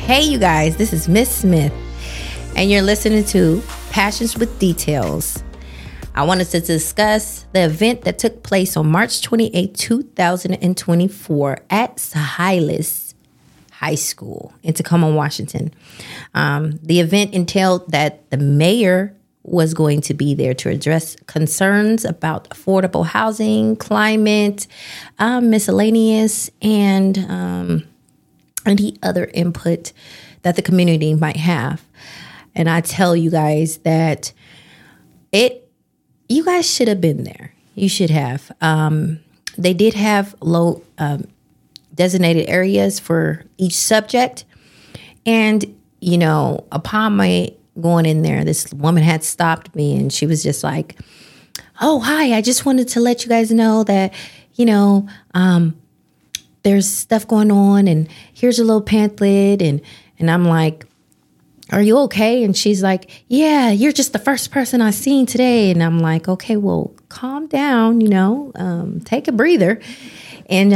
Hey, you guys, this is Miss Smith, and you're listening to Passions with Details. I wanted to discuss the event that took place on March 28, 2024 at Chehalis High School in Tacoma, Washington. The event entailed that the mayor was going to be there to address concerns about affordable housing, climate, miscellaneous, and any other input that the community might have. And I tell you guys that you guys should have been there. You should have. They did have low designated areas for each subject. And, you know, upon my going in there, this woman had stopped me and she was just like, "Oh, hi, I just wanted to let you guys know that, you know, there's stuff going on and here's a little pamphlet." And I'm like, "Are you okay?" And she's like, "Yeah, you're just the first person I've seen today." And I'm like, "Okay, well, calm down, you know, take a breather." And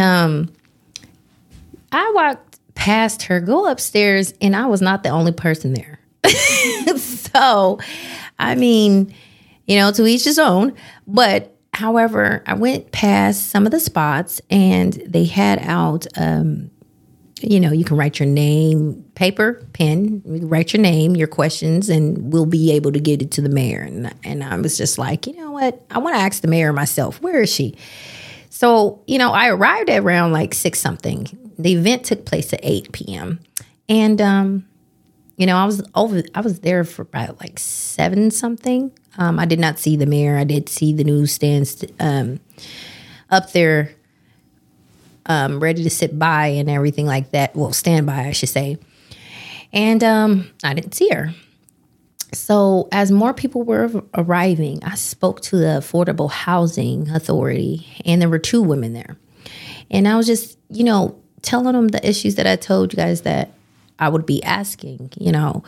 I walked past her, go upstairs, and I was not the only person there. So, I mean, you know, to each his own. But however, I went past some of the spots and they had out, you know, you can write your name, paper, pen, you can write your name, your questions, and we'll be able to get it to the mayor. And I was just like, you know what? I want to ask the mayor myself. Where is she? So, you know, I arrived at around like 6 something. The event took place at 8 p.m. And, you know, I was there for about like 7 something. I did not see the mayor. I did see the newsstands up there, ready to sit by and everything like that. Well, stand by, I should say. And I didn't see her. So as more people were arriving, I spoke to the Affordable Housing Authority, and there were 2 women there. And I was just, you know, telling them the issues that I told you guys that I would be asking, you know,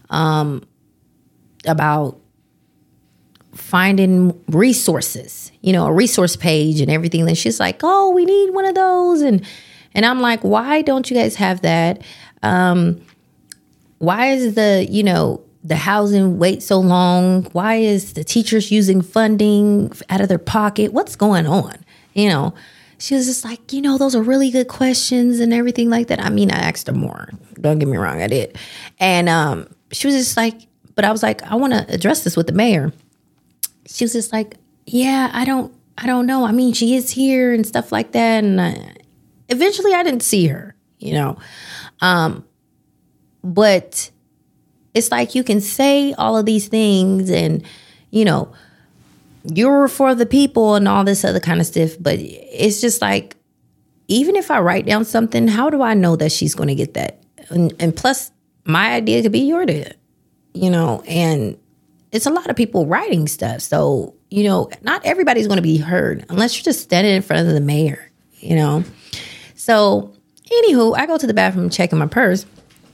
about finding resources, you know, a resource page and everything. And she's like, "Oh, we need one of those." And I'm like, "Why don't you guys have that? Why is the housing wait so long? Why is the teachers using funding out of their pocket? What's going on?" You know, she was just like, "You know, those are really good questions and everything like that." I mean, I asked her more. Don't get me wrong, I did. And she was just like, but I was like, "I want to address this with the mayor." She was just like, "Yeah, I don't know. I mean, she is here and stuff like that." And eventually I didn't see her, you know. But it's like you can say all of these things and, you know, you're for the people and all this other kind of stuff. But it's just like, even if I write down something, how do I know that she's going to get that? And plus, my idea could be your idea, you know, and it's a lot of people writing stuff. So, you know, not everybody's going to be heard unless you're just standing in front of the mayor, you know. So, anywho, I go to the bathroom checking my purse.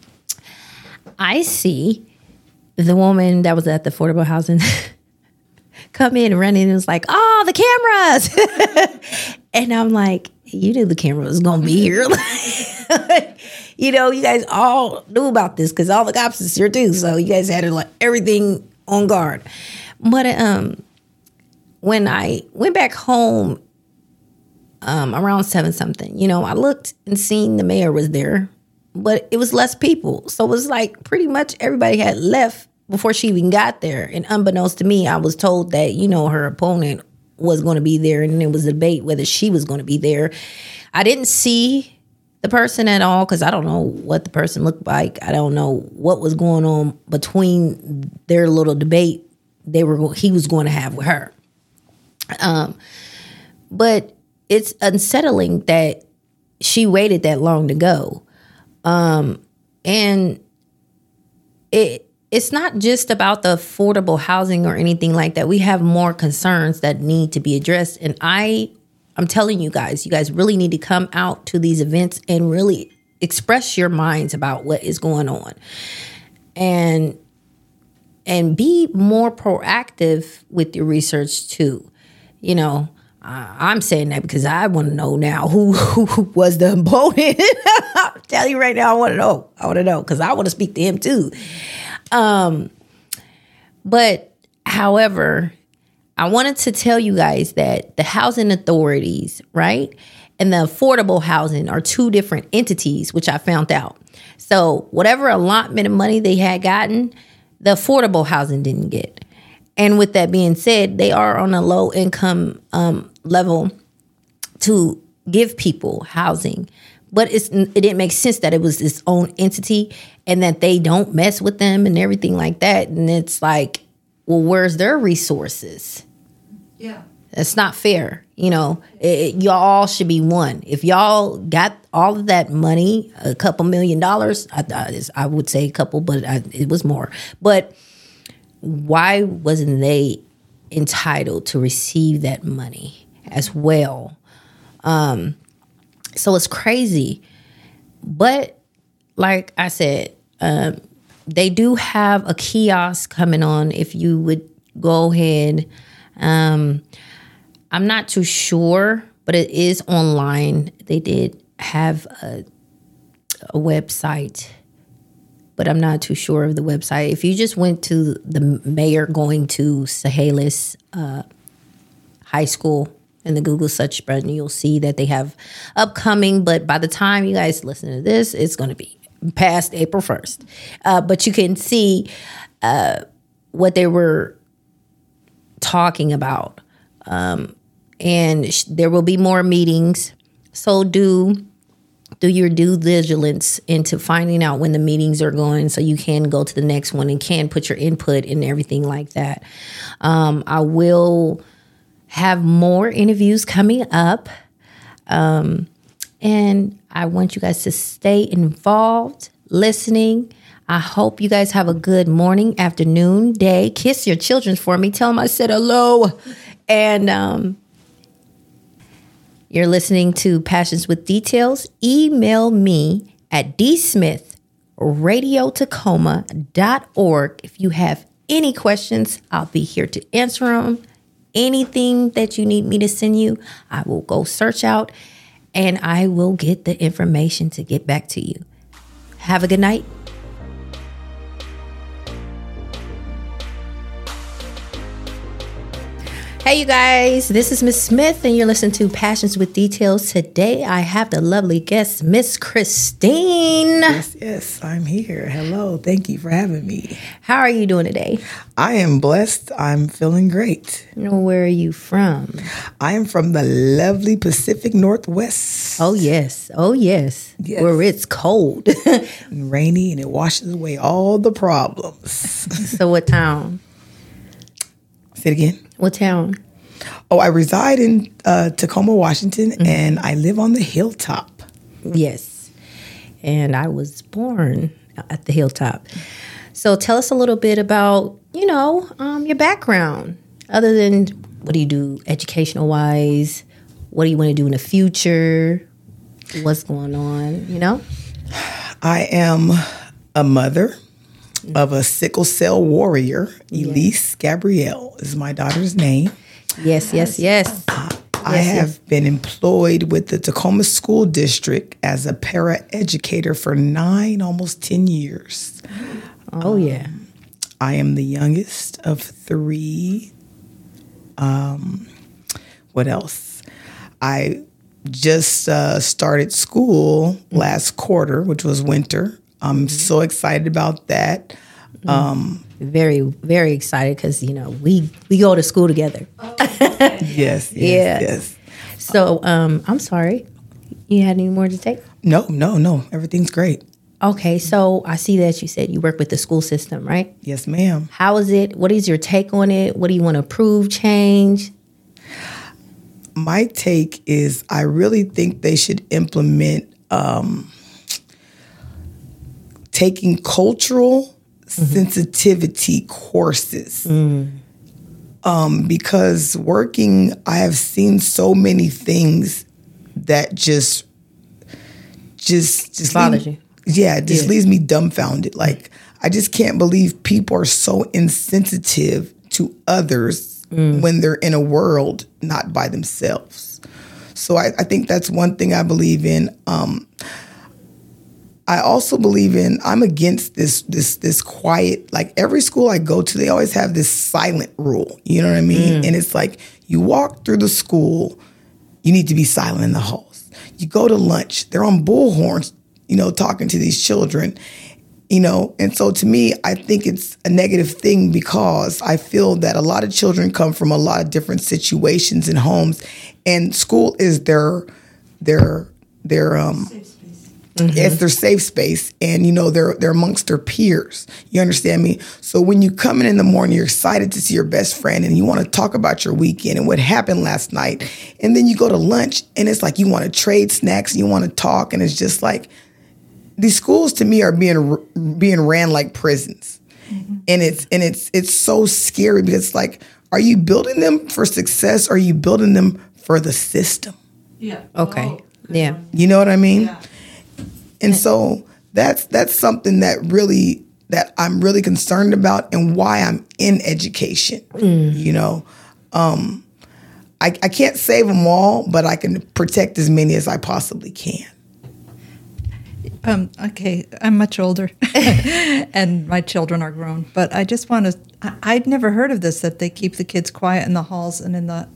I see the woman that was at the affordable housing come in and run in and was like, "Oh, the cameras." And I'm like, "You knew the camera was going to be here." You know, you guys all knew about this because all the cops is here too. So you guys had like everything on guard. But when I went back home around 7 something, you know, I looked and seen the mayor was there, but it was less people. So it was like pretty much everybody had left before she even got there. And unbeknownst to me, I was told that, you know, her opponent was going to be there, and it was a debate whether she was going to be there. I didn't see the person at all because I don't know what the person looked like. I don't know what was going on between their little debate he was going to have with her. But it's unsettling that she waited that long to go. And it's not just about the affordable housing or anything like that. We have more concerns that need to be addressed. And I'm telling you guys really need to come out to these events and really express your minds about what is going on. And be more proactive with your research too. You know, I'm saying that because I want to know now who was the opponent. I'll tell you right now, I want to know. Because I want to speak to him too. But however, I wanted to tell you guys that the housing authorities, right, and the affordable housing are two different entities, which I found out. So whatever allotment of money they had gotten, the affordable housing didn't get. And with that being said, they are on a low income level to give people housing. But it didn't make sense that it was its own entity and that they don't mess with them and everything like that. And it's like, well, where's their resources? Yeah. It's not fair. Y'all all should be one. If y'all got all of that money, a couple $1 million, I would say a couple, but it was more. But why wasn't they entitled to receive that money as well? So it's crazy. But like I said, they do have a kiosk coming on if you would go ahead. I'm not too sure, but it is online. They did have a website, but I'm not too sure of the website. If you just went to the mayor going to Chehalis High School in the Google search button, you'll see that they have upcoming, but by the time you guys listen to this, it's going to be past April 1st. But you can see what they were talking about. And there will be more meetings. So do your due diligence into finding out when the meetings are going so you can go to the next one and can put your input and everything like that. I will have more interviews coming up. And I want you guys to stay involved, listening. I hope you guys have a good morning, afternoon, day. Kiss your children for me. Tell them I said hello. And you're listening to Passions with Details. Email me at dsmith@radiotacoma.org. If you have any questions, I'll be here to answer them. Anything that you need me to send you, I will go search out and I will get the information to get back to you. Have a good night. Hey, you guys, this is Miss Smith, and you're listening to Passions with Details. Today, I have the lovely guest, Miss Christine. Yes, I'm here. Hello. Thank you for having me. How are you doing today? I am blessed. I'm feeling great. Where are you from? I am from the lovely Pacific Northwest. Oh, yes. Yes. Where it's cold. And rainy, and it washes away all the problems. So what town? Say it again. What town? Oh, I reside in Tacoma, Washington, and I live on the hilltop. Yes. And I was born at the hilltop. So tell us a little bit about, your background. Other than what do you do educational-wise? What do you want to do in the future? What's going on, I am a mother of a sickle cell warrior. Elise Gabrielle is my daughter's name. Yes. I have been employed with the Tacoma School District as a paraeducator for 9, almost 10 years. Oh, yeah. I am the youngest of 3. What else? I just started school last quarter, which was winter. I'm so excited about that. Very, very excited because, we go to school together. Yes. So, I'm sorry. You had any more to say? No. Everything's great. Okay. So I see that you said you work with the school system, right? Yes, ma'am. How is it? What is your take on it? What do you want to improve, change? My take is I really think they should implement taking cultural sensitivity courses. Because working, I have seen so many things that just bothers you. Yeah, it just leaves me dumbfounded. Like, I just can't believe people are so insensitive to others when they're in a world not by themselves. So I think that's one thing I believe in. I also believe in, I'm against this quiet, like every school I go to, they always have this silent rule. You know what I mean? And it's like, you walk through the school, you need to be silent in the halls. You go to lunch, they're on bullhorns, talking to these children, And so to me, I think it's a negative thing because I feel that a lot of children come from a lot of different situations and homes, and school is their it's their safe space, and they're amongst their peers. You understand me? So when you come in the morning, you're excited to see your best friend, and you want to talk about your weekend and what happened last night, and then you go to lunch, and it's like you want to trade snacks, and you want to talk, and it's just like these schools to me are being ran like prisons, and it's so scary because it's like, are you building them for success? Or are you building them for the system? Yeah. Okay. Yeah. You know what I mean? Yeah. And so that's something that I'm really concerned about, and why I'm in education. I can't save them all, but I can protect as many as I possibly can. Okay, I'm much older, and my children are grown. But I just want to. I'd never heard of this, that they keep the kids quiet in the halls and in the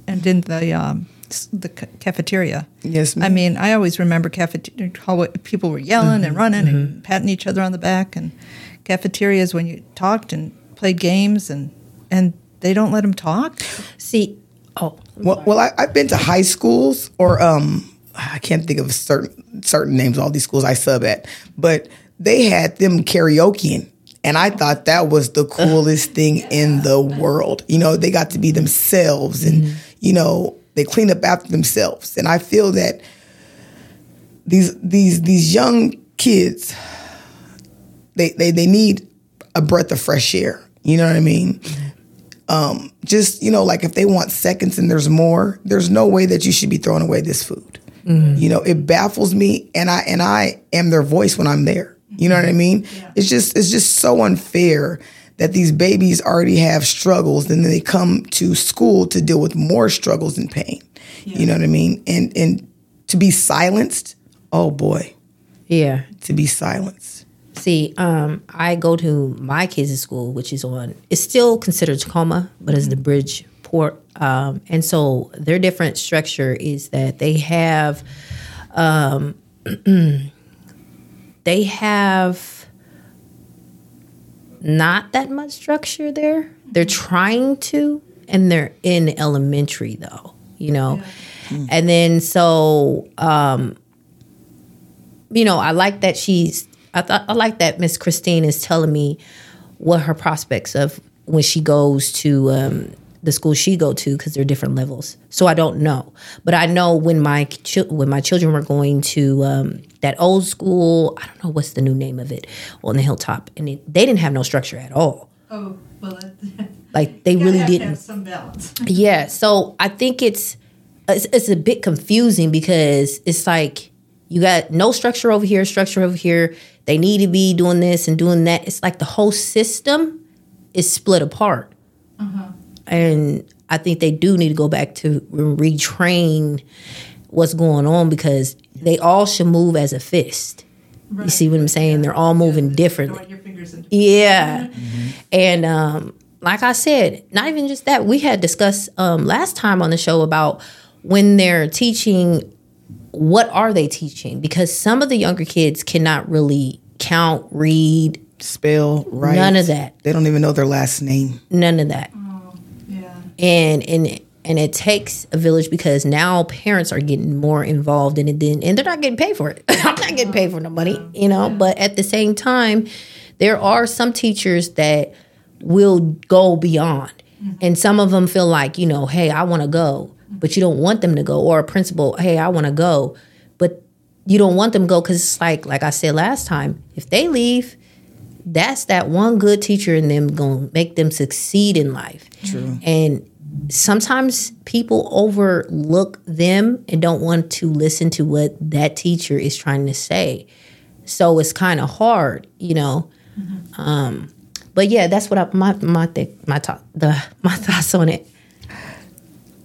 cafeteria. Yes, ma'am. I mean, I always remember how people were yelling and running and patting each other on the back, and cafeterias when you talked and played games, and they don't let them talk. See, I've been to high schools, or I can't think of certain names. All these schools I sub at, but they had them karaokeing. And I thought that was the coolest thing in the world. They got to be themselves, and they clean up after themselves. And I feel that these young kids, they need a breath of fresh air. You know what I mean? Like if they want seconds and there's more, there's no way that you should be throwing away this food. It baffles me, and I am their voice when I'm there. You know what I mean? Yeah. It's just so unfair that these babies already have struggles, and then they come to school to deal with more struggles and pain. Yeah. You know what I mean? And to be silenced, oh boy. Yeah. To be silenced. See, I go to my kids' school, which is it's still considered Tacoma, but it's the Bridgeport. And so their different structure is that they have not that much structure there. They're trying to, and they're in elementary though, Yeah. And then so, I like that I like that Miss Christine is telling me what her prospects of when she goes to the school she go to, because they're different levels. So I don't know, but I know when my children were going to that old school, I don't know what's the new name of it, on the hilltop, and they didn't have no structure at all. Oh well, like they really didn't. Have some balance. Yeah, so I think it's a bit confusing because it's like you got no structure over here, structure over here. They need to be doing this and doing that. It's like the whole system is split apart. And I think they do need to go back to retrain what's going on, because they all should move as a fist. Right. You see what I'm saying? Yeah. They're all moving differently. Your fingers into yeah. And like I said, not even just that. We had discussed last time on the show about when they're teaching, what are they teaching? Because some of the younger kids cannot really count, read, spell, write. None of that. They don't even know their last name. None of that. And it takes a village, because now parents are getting more involved in it, and they're not getting paid for it. I'm not getting paid for no money, But at the same time, there are some teachers that will go beyond, and some of them feel like, hey, I want to go, but you don't want them to go. Or a principal, hey, I want to go, but you don't want them to go, because it's like I said last time, if they leave, that's that one good teacher in them going to make them succeed in life. True. And sometimes people overlook them and don't want to listen to what that teacher is trying to say. So it's kind of hard, But yeah, that's what my thoughts on it.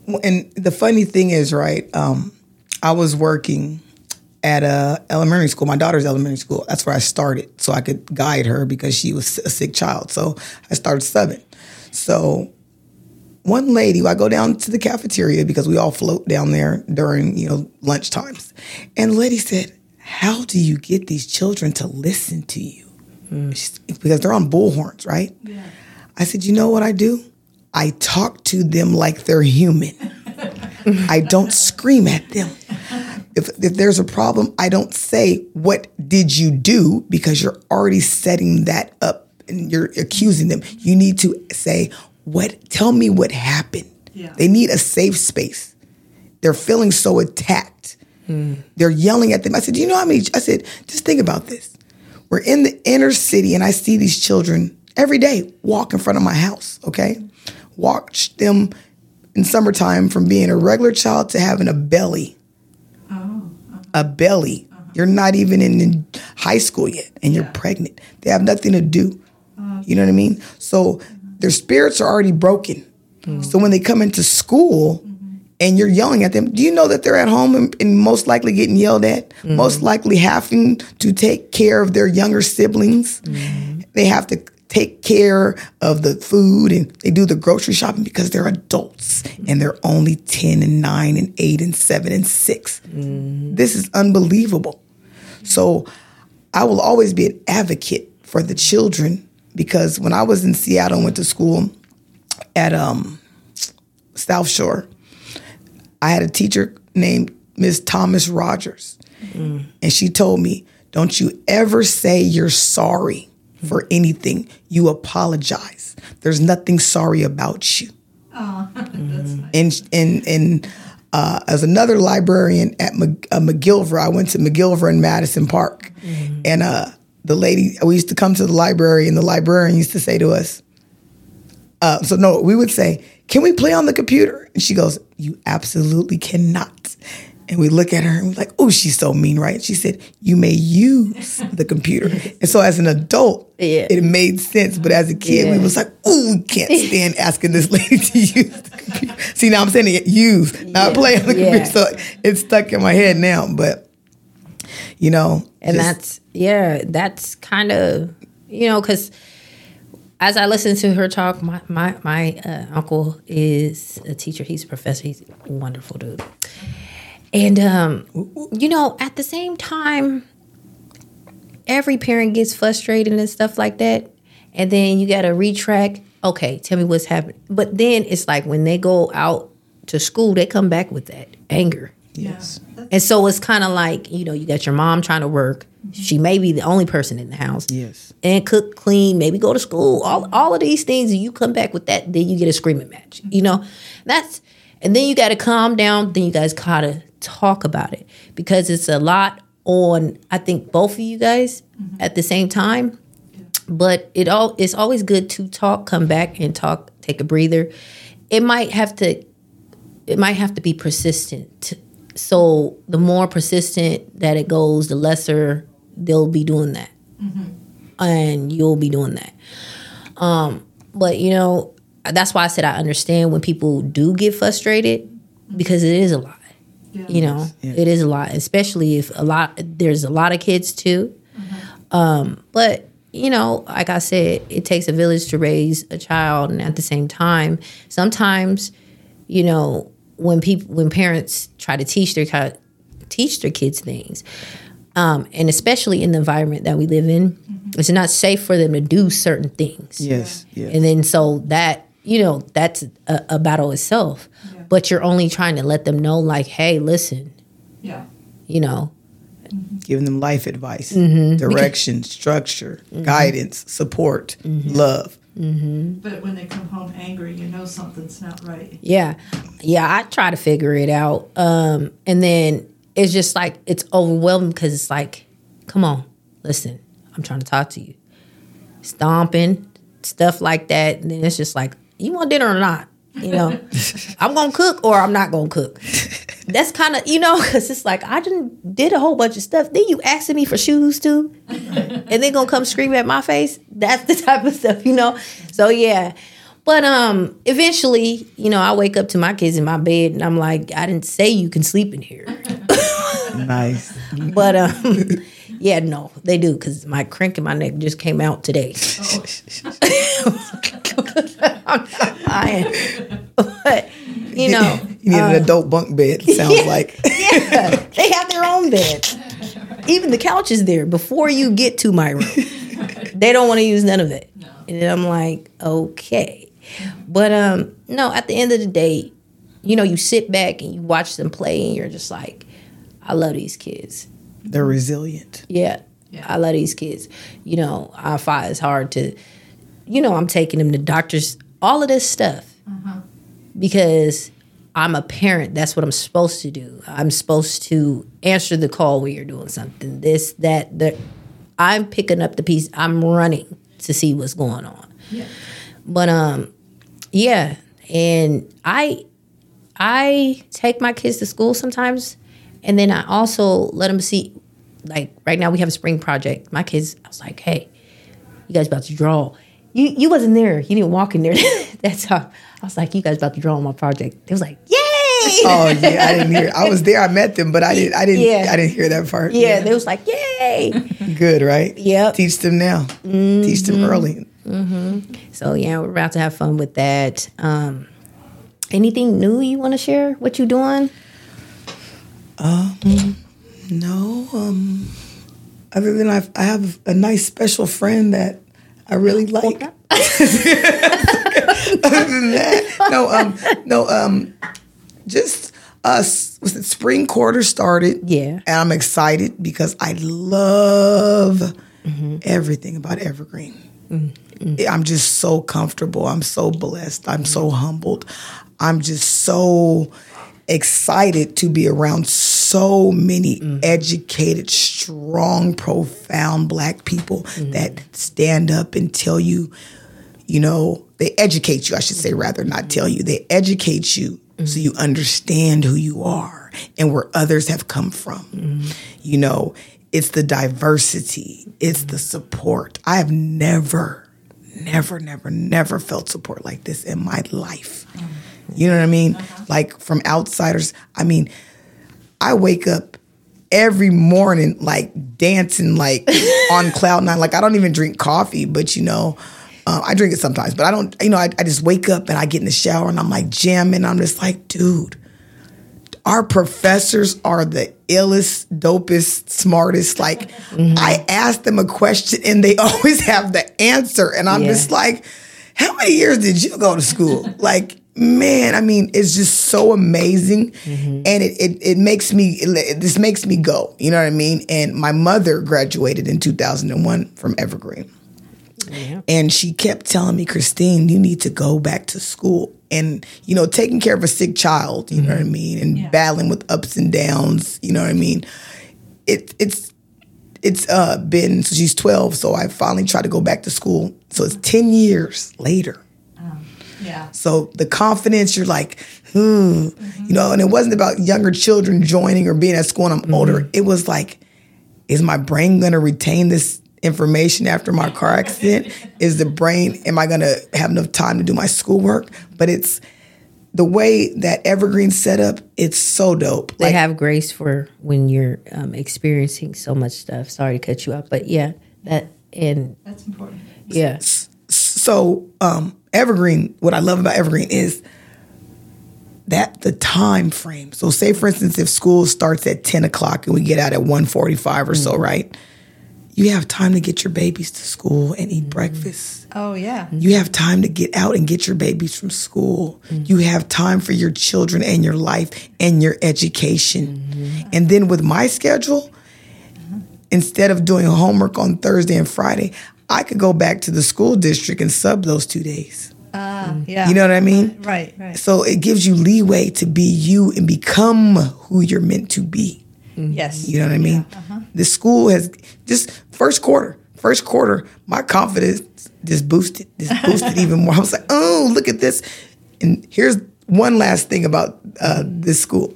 And the funny thing is, right, I was working at a elementary school, my daughter's elementary school. That's where I started, so I could guide her because she was a sick child. So I started subbing. So one lady, I go down to the cafeteria because we all float down there during, lunch times. And the lady said, how do you get these children to listen to you? Because they're on bullhorns, right? Yeah. I said, you know what I do? I talk to them like they're human. I don't scream at them. If there's a problem, I don't say, what did you do? Because you're already setting that up and you're accusing them. You need to say, tell me what happened. Yeah. They need a safe space. They're feeling so attacked. They're yelling at them. I said, I said, just think about this. We're in the inner city and I see these children every day walk in front of my house, okay? Watch them in summertime from being a regular child to having a belly. A belly. You're not even in high school yet, and you're pregnant. They have nothing to do. You know what I mean? So their spirits are already broken. So when they come into school and you're yelling at them, do you know that they're at home and most likely getting yelled at? Most likely having to take care of their younger siblings. They have to take care of the food and they do the grocery shopping because they're adults and they're only 10 and 9 and 8 and 7 and 6. This is unbelievable. So I will always be an advocate for the children because when I was in Seattle and went to school at South Shore, I had a teacher named Miss Thomas Rogers. And she told me, don't you ever say you're sorry for anything. You apologize. There's nothing sorry about you. Oh, that's nice. And as another librarian at McGillivray, I went to McGillivray in Madison Park. And the lady, we used to come to the library and the librarian used to say to us, we would say, can we play on the computer? And she goes, you absolutely cannot. And we look at her and we're like, oh, she's so mean, right? She said, you may use the computer. And so as an adult, it made sense. But as a kid, we was like, oh, we can't stand asking this lady to use the computer. See, now I'm saying it use, not play on the computer. So it's stuck in my head now. But, And that's kind of, because as I listen to her talk, my uncle is a teacher. He's a professor. He's a wonderful dude. And, at the same time, every parent gets frustrated and stuff like that. And then you got to retract. Okay, tell me what's happening. But then it's like when they go out to school, they come back with that anger. Yes. And so it's kind of like, you got your mom trying to work. She may be the only person in the house. Yes. And cook, clean, maybe go to school. All of these things, and you come back with that, then you get a screaming match. And then you got to calm down. Then you guys gotta talk about it because it's a lot on, I think, both of you guys at the same time. But it's always good to talk, come back and talk, take a breather. It might have to be persistent. So the more persistent that it goes, the lesser they'll be doing that. And you'll be doing that. But that's why I said I understand when people do get frustrated because it is a lot. Yeah. It is a lot, especially if there's a lot of kids too. But like I said, it takes a village to raise a child, and at the same time, sometimes, when parents try to teach their kids things, and especially in the environment that we live in, it's not safe for them to do certain things. Yes. And then so that that's a battle itself. Yeah. But you're only trying to let them know, like, hey, listen. Yeah. Giving them life advice, direction, structure, guidance, support, love. But when they come home angry, something's not right. Yeah. I try to figure it out. And then it's just like, it's overwhelming because it's like, come on, listen, I'm trying to talk to you. Stomping, stuff like that. And then it's just like, you want dinner or not? I'm going to cook or I'm not going to cook. That's kind of, because it's like, I did a whole bunch of stuff. Then you asking me for shoes too? And then going to come screaming at my face? That's the type of stuff, So, yeah. But eventually, I wake up to my kids in my bed and I'm like, I didn't say you can sleep in here. Nice. But yeah, no, they do, because my crank in my neck just came out today. I'm not lying. But You need an adult bunk bed, it sounds like. yeah, they have their own bed. Even the couch is there before you get to my room. They don't want to use none of it. No. And then I'm like, okay. But no, at the end of the day, you sit back and you watch them play and you're just like, I love these kids. They're resilient. Yeah. I love these kids. I fight as hard to, I'm taking them to doctors, all of this stuff. Because I'm a parent. That's what I'm supposed to do. I'm supposed to answer the call when you're doing something. This, that. I'm picking up the piece. I'm running to see what's going on. Yeah. But yeah, and I take my kids to school sometimes, and then I also let them see. Like right now, we have a spring project. My kids, I was like, "Hey, you guys about to draw? You wasn't there. You didn't walk in there." That's how I was like, "You guys about to draw on my project?" They was like, "Yay!" Oh yeah, I didn't hear. I was there. I met them, but I didn't hear that part. Yeah, they was like, "Yay!" Good, right? Yep. Teach them now. Mm-hmm. Teach them early. Mm-hmm. So yeah, we're about to have fun with that. Anything new you want to share? What you doing? No. Other than I have a nice special friend that I really like. Other than that, just us. Was it spring quarter started? Yeah, and I'm excited because I love everything about Evergreen. Mm-hmm. I'm just so comfortable. I'm so blessed. I'm so humbled. I'm just so excited to be around so many educated, strong, profound Black people that stand up and tell you, they educate you, I should say, rather not tell you. They educate you so you understand who you are and where others have come from. It's the diversity. It's the support. I have never felt support like this in my life. You know what I mean? Like from outsiders. I mean, I wake up every morning like dancing like on cloud nine. Like I don't even drink coffee, but I drink it sometimes. But I don't, I just wake up and I get in the shower and I'm like jamming. I'm just like, dude, our professors are the illest, dopest, smartest. Like I ask them a question and they always have the answer. And I'm just like, how many years did you go to school? Like, man, I mean, it's just so amazing. And it makes me, this makes me go, you know what I mean? And my mother graduated in 2001 from Evergreen. Yeah. And she kept telling me, Christine, you need to go back to school. And, taking care of a sick child, you know what I mean? And battling with ups and downs, you know what I mean? It's been, so she's 12, so I finally tried to go back to school. So it's 10 years later. Yeah. So the confidence, you're like, and it wasn't about younger children joining or being at school and I'm older. It was like, is my brain going to retain this information after my car accident? Am I going to have enough time to do my schoolwork? But it's the way that Evergreen's set up, it's so dope. They have grace for when you're experiencing so much stuff. Sorry to cut you off, but that's important. Yeah. So Evergreen, what I love about Evergreen is that the time frame. So say, for instance, if school starts at 10 o'clock and we get out at 1:45 or so, right? You have time to get your babies to school and eat breakfast. Oh, yeah. You have time to get out and get your babies from school. You have time for your children and your life and your education. And then with my schedule, instead of doing homework on Thursday and Friday, I could go back to the school district and sub those 2 days. Yeah. You know what I mean? Right. So it gives you leeway to be you and become who you're meant to be. Yes. You know what I mean? Yeah. The school has just first quarter, my confidence just boosted even more. I was like, oh, look at this. And here's one last thing about this school.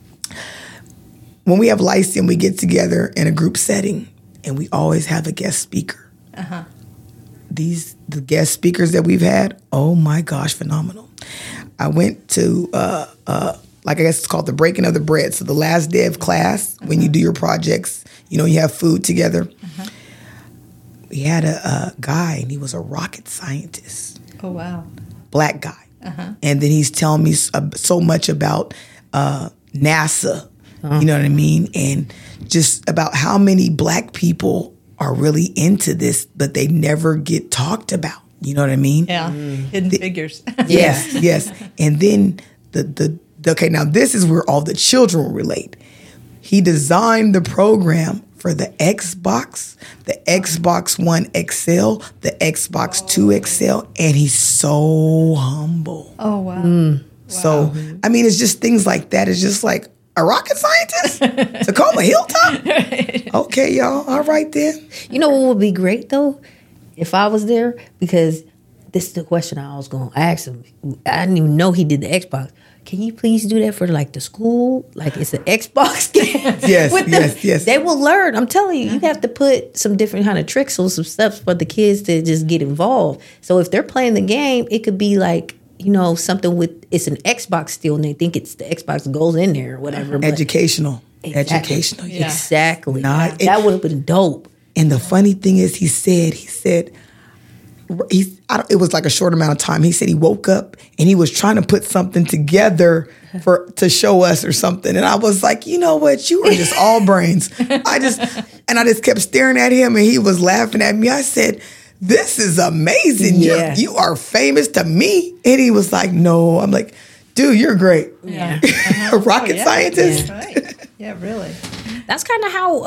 When we have Lyceum, we get together in a group setting and we always have a guest speaker. the guest speakers that we've had, oh my gosh, phenomenal. I went to like I guess it's called the breaking of the bread. So the last day of class, when you do your projects, you have food together. We had a guy, and he was a rocket scientist. Oh, wow. Black guy. And then he's telling me so much about NASA, you know what I mean? And just about how many black people are really into this, but they never get talked about. You know what I mean? Yeah, hidden figures. Yes. And then okay, now this is where all the children will relate. He designed the program for the Xbox One XL, the Xbox 2 XL, and he's so humble. Oh, wow. So, I mean, it's just things like that. It's just like, a rocket scientist? Tacoma Hilltop? Okay, y'all. All right, then. You know what would be great, though? If I was there, because this is the question I was going to ask him. I didn't even know he did the Xbox. Can you please do that for like the school? Like it's an Xbox game. Yes. They will learn. I'm telling you, you have to put some different kind of tricks or some stuff for the kids to just get involved. So if they're playing the game, it could be like, something with, it's an Xbox still, and they think it's the Xbox goes in there or whatever. Educational. Exactly. Educational. Yeah. Exactly. Not, that would have been dope. And the funny thing is, he said, it was like a short amount of time. He said he woke up and he was trying to put something together to show us or something. And I was like, you know what? You are just all brains. I just kept staring at him, and he was laughing at me. I said, this is amazing. Yeah. You are famous to me. And he was like, no. I'm like, dude, you're great. Yeah. A rocket scientist. Yeah. Right. Yeah, really. That's kind of how,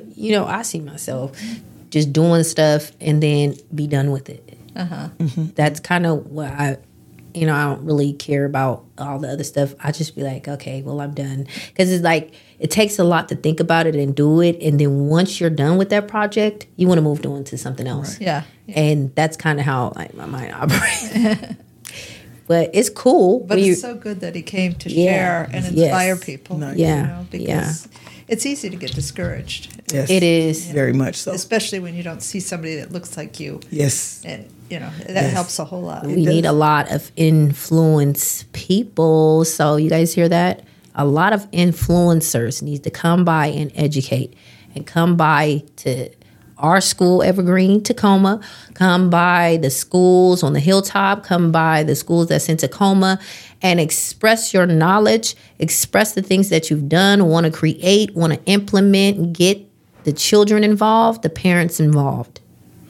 I see myself just doing stuff and then be done with it. That's kind of what I don't really care about all the other stuff. I just be like, okay, well, I'm done. Because it's like, it takes a lot to think about it and do it. And then once you're done with that project, you want to move on to something else. Right. Yeah. And that's kind of how my mind operates. But it's cool. But it's so good that he came to share and inspire people. Nice. Yeah. Because it's easy to get discouraged. Yes. It is. Very much so. Especially when you don't see somebody that looks like you. Yes. And, that helps a whole lot. We need a lot of influence people. So you guys hear that? A lot of influencers need to come by and educate, and come by to our school, Evergreen, Tacoma, come by the schools on the Hilltop, come by the schools that's in Tacoma, and express your knowledge, express the things that you've done, want to create, want to implement, get the children involved, the parents involved.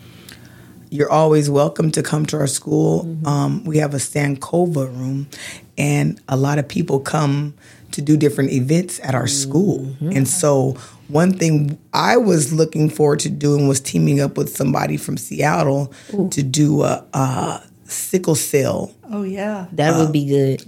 You're always welcome to come to our school. We have a Sankova room, and a lot of people come to do different events at our school. And so one thing I was looking forward to doing was teaming up with somebody from Seattle to do a sickle cell. Oh, yeah. That would be good.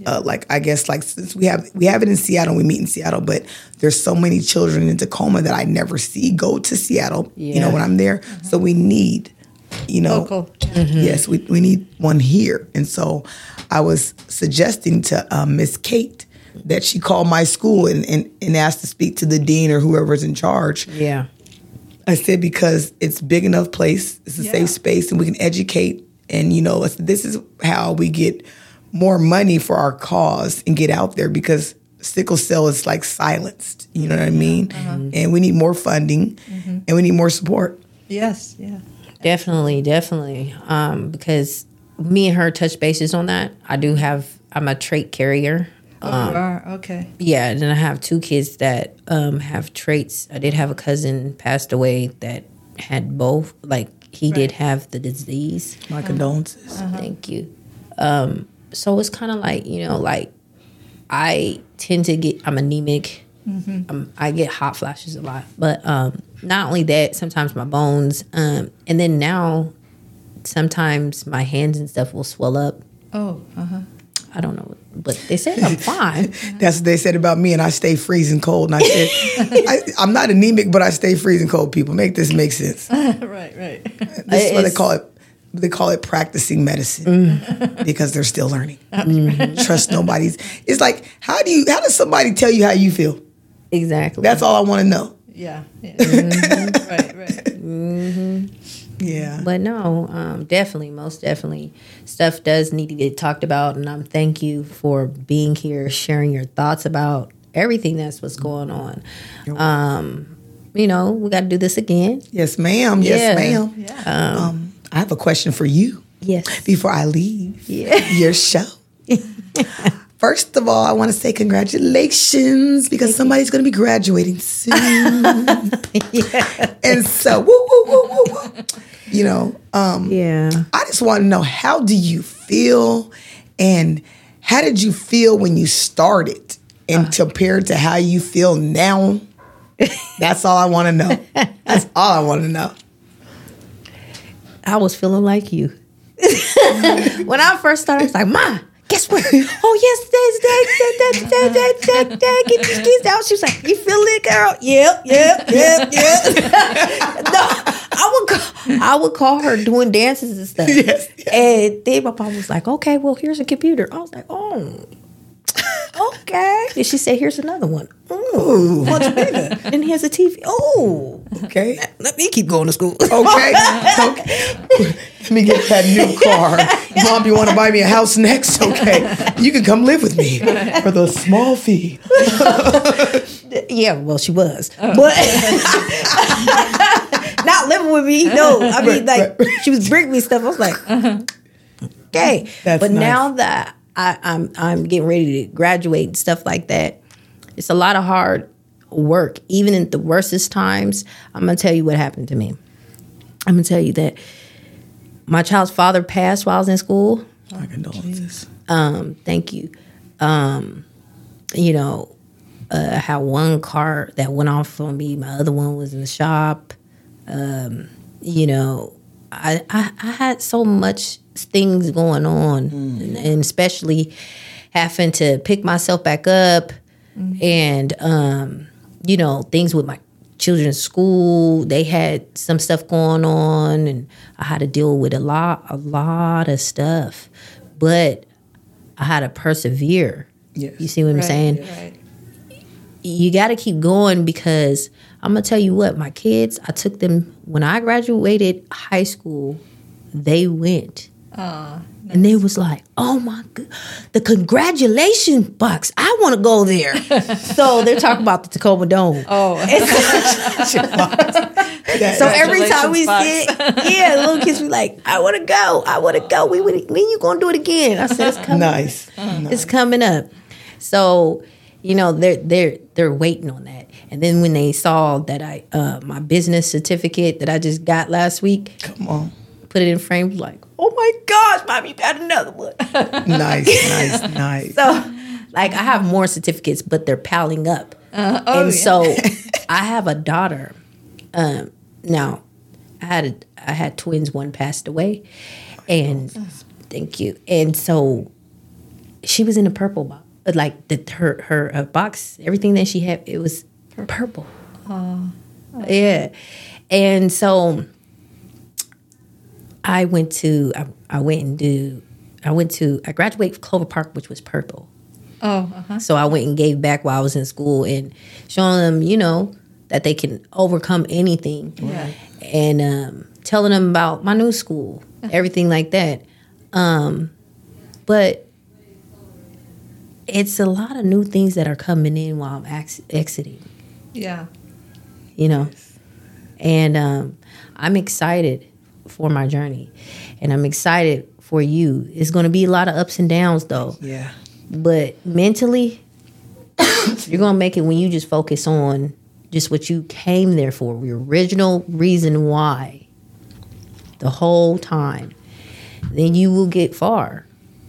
Since we have it in Seattle, we meet in Seattle, but there's so many children in Tacoma that I never see go to Seattle, when I'm there. So we need, local. Yes, we need one here. And so I was suggesting to Miss Kate that she call my school and ask to speak to the dean or whoever's in charge. Yeah. I said, because it's big enough place, it's a safe space, and we can educate. And, this is how we get more money for our cause and get out there, because sickle cell is like silenced. You know what I mean? And we need more funding and we need more support. Yes, yeah. Definitely. Because me and her touch bases on that. I'm a trait carrier. You are? Okay. Yeah, and then I have two kids that have traits. I did have a cousin passed away that had both. Like, he did have the disease. My condolences. Thank you. So it's kind of like, I tend to I'm anemic. I get hot flashes a lot. But not only that, sometimes my bones. And then now, sometimes my hands and stuff will swell up. Oh, I don't know, but they said I'm fine. That's what they said about me, and I stay freezing cold. And I said, I'm not anemic, but I stay freezing cold. People, make this make sense. right. This is what they call it. They call it practicing medicine because they're still learning. Trust nobody's. It's like, how does somebody tell you how you feel? Exactly. That's all I want to know. Yeah. Right. Yeah. But no, definitely, most definitely, stuff does need to get talked about, and I'm thank you for being here, sharing your thoughts about everything that's what's going on. We got to do this again. Yes, ma'am. Yes, ma'am. Yeah. I have a question for you. Yes. Before I leave your show. First of all, I want to say congratulations because somebody's going to be graduating soon. And so, woo, woo, woo, woo, woo. I just want to know, how do you feel, and how did you feel when you started, and compared to how you feel now? That's all I want to know. That's all I want to know. I was feeling like you. When I first started, I was like, Ma, guess what? Oh, yes, Dad, get these kids out. She was like, you feel it, girl? Yep. No, I would call her doing dances and stuff. Yes. And then my mom was like, okay, well, here's a computer. I was like, oh, okay. And she said, here's another one. Ooh, much bigger. And here's a TV. Oh, okay. Let me keep going to school. Okay. Let me get that new car. Mom, you want to buy me a house next? Okay. You can come live with me for the small fee. Yeah, well, she was. But not living with me. No. I mean, she was bringing me stuff. I was like, okay. That's but nice. now that I'm getting ready to graduate and stuff like that, it's a lot of hard work. Even in the worstest times, I'm going to tell you what happened to me. I'm going to tell you that my child's father passed while I was in school. My condolences. Thank you. How one car that went off on me, my other one was in the shop. I had so much things going on, and especially having to pick myself back up, and things with my children's school. They had some stuff going on, and I had to deal with a lot of stuff. But I had to persevere. Yes. You see what I'm saying? Right. You got to keep going, because I'm going to tell you what, my kids, I took them, when I graduated high school, they went. And they was like, oh my God, the congratulations box. I want to go there. So they're talking about the Tacoma Dome. Oh. So every time we sit, the little kids be like, I want to go. When you going to do it again? I said, it's coming. Nice. It's coming up. So, they're waiting on that. And then when they saw that my business certificate that I just got last week, Come on. put it in frame, like, oh my gosh, Mom, you got another one. Nice. So, I have more certificates, but they're piling up. So I have a daughter. Now, I had twins. One passed away, and thank you. And so she was in a purple box. Her box, everything that she had, it was purple. Yeah, and so I graduated from Clover Park, which was purple. So I went and gave back while I was in school, and showing them, that they can overcome anything. Yeah. And telling them about my new school, everything like that. But it's a lot of new things that are coming in while I'm exiting. Yeah. And I'm excited for my journey, and I'm excited for you. It's going to be a lot of ups and downs, though. Yeah. But mentally, you're going to make it when you just focus on just what you came there for, the original reason why, the whole time. Then you will get far.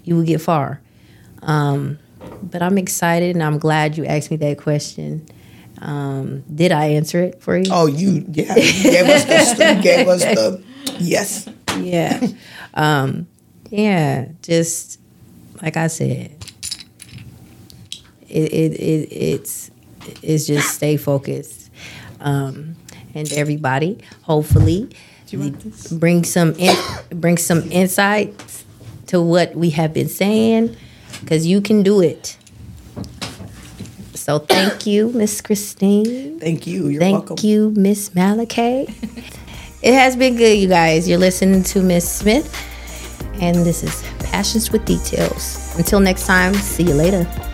But I'm excited, and I'm glad you asked me that question. Did I answer it for you? Oh, you gave us the yes. Yeah. Just like I said, it's just stay focused. And everybody, hopefully, bring some insights to what we have been saying, because you can do it. So thank you, Miss Christine. Thank you. You're welcome. Thank you, Miss Malachi. It has been good, you guys. You're listening to Miss Smith, and this is Passions with Details. Until next time, see you later.